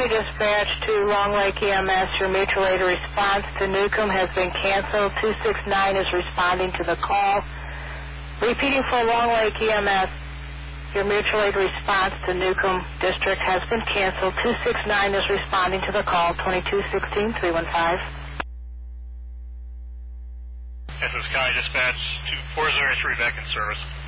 dispatch to Long Lake EMS. Your mutual aid response to Newcomb has been canceled. 269 is responding to the call. Repeating for Long Lake EMS, your mutual aid response to Newcomb District has been canceled. 269 is responding to the call. 2216-315. This is County Dispatch 2403 back in service.